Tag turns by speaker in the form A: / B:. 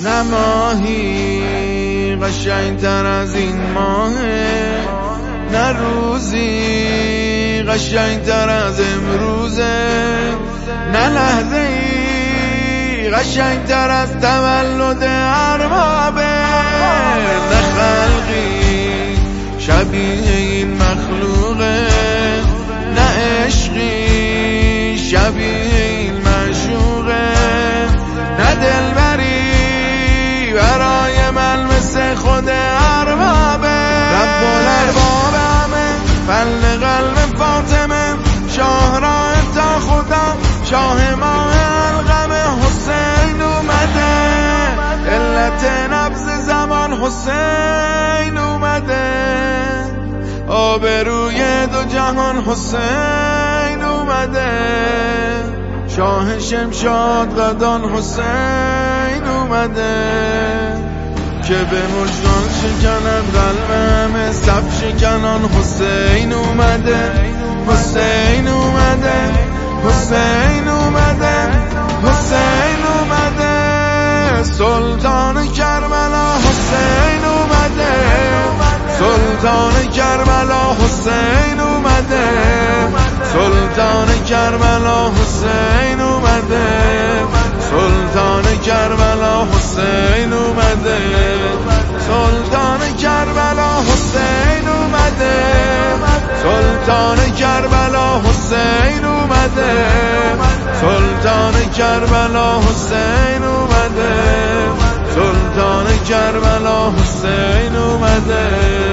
A: نه ماهی قشنگتر از این ماهه، نه روزی قشنگتر از امروزه، نه لحظه‌ای قشنگتر از تولد اربابه، نه خلقی شبیه این مخلوقه، نه عشقی شبیه این معشوقه، نه دلبری برای من مثل خود اربابه. رب الارباب همه بل قلب فاطمه، شاهراه تا خدا شاه ما القم حسین اومده، علت نبض زمان حسین اومده، آبروی دو جهان حسین اومده، شاه شمشاد قدان حسین اومده، که به مژگان شکند قلب همه صف شکنان حسین اومده، حسین اومده، حسین اومده، حسین اومده، سلطان کربلا حسین اومده، سلطان کربلا حسین اومده، سلطان کربلا حسین اومده، سلطان کربلا حسین اومده، سلطان کربلا حسین اومده، سلطان کربلا حسین اومده، سلطان کربلا حسین اومده، سلطان کربلا حسین اومده.